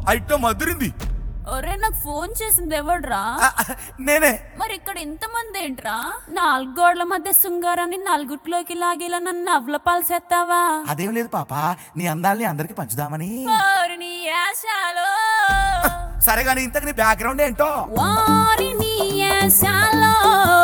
Item అదిరింది. ఒరే నాకు phone చేసింది ఎవడ్రా? నేనే. మరి ఇక్కడ ఇంతమంది ఏంట్రా? 4 గోడల మధ్య శృంగారాన్ని నలుగుట్లోకి లాగేలా నన్ను నవ్వుల పాల్సేస్తావా? అదేం లేదు పాప, నీ అందాల్ని అందరికి పంచుదామని. ఓరి నీ యాశాలో. సరే గానీ ఇంతకు నీ బ్యాక్గ్రౌండ్ ఏంటో? ఓరి నీ యాశాలో.